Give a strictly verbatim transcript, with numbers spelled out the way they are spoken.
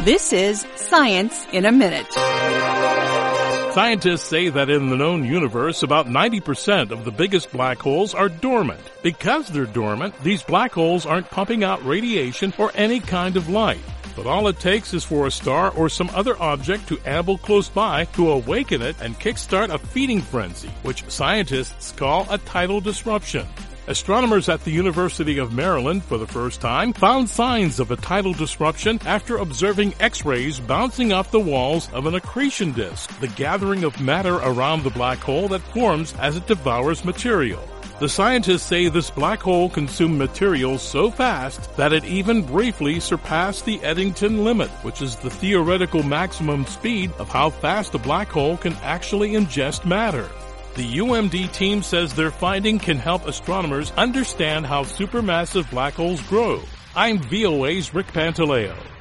This is Science in a Minute. Scientists say that in the known universe, about ninety percent of the biggest black holes are dormant. Because they're dormant, these black holes aren't pumping out radiation or any kind of light. But all it takes is for a star or some other object to amble close by to awaken it and kickstart a feeding frenzy, which scientists call a tidal disruption. Astronomers at the University of Maryland, for the first time, found signs of a tidal disruption after observing X-rays bouncing off the walls of an accretion disk, the gathering of matter around the black hole that forms as it devours material. The scientists say this black hole consumed material so fast that it even briefly surpassed the Eddington limit, which is the theoretical maximum speed of how fast a black hole can actually ingest matter. The U M D team says their finding can help astronomers understand how supermassive black holes grow. I'm V O A's Rick Pantaleo.